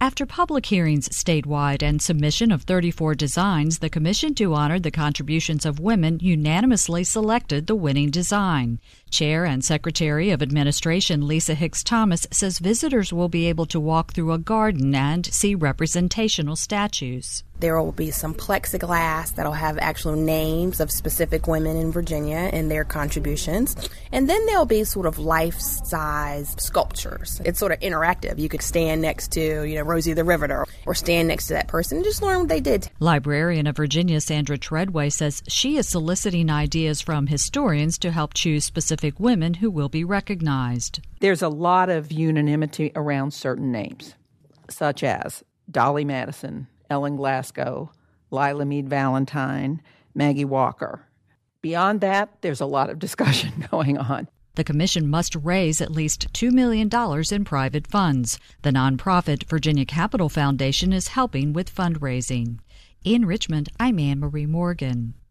After public hearings statewide and submission of 34 designs, the commission to honor the contributions of women unanimously selected the winning design. Chair and Secretary of Administration Lisa Hicks Thomas says visitors will be able to walk through a garden and see representational statues. There will be some plexiglass that'll have actual names of specific women in Virginia and their contributions. And then there'll be sort of life-size sculptures. It's sort of interactive. You could stand next to, Rosie the Riveter or stand next to that person and just learn what they did. Librarian of Virginia Sandra Treadway says she is soliciting ideas from historians to help choose specific women who will be recognized. There's a lot of unanimity around certain names, such as Dolly Madison, Ellen Glasgow, Lila Mead Valentine, Maggie Walker. Beyond that, there's a lot of discussion going on. The commission must raise at least $2 million in private funds. The nonprofit Virginia Capital Foundation is helping with fundraising. In Richmond, I'm Anne Marie Morgan.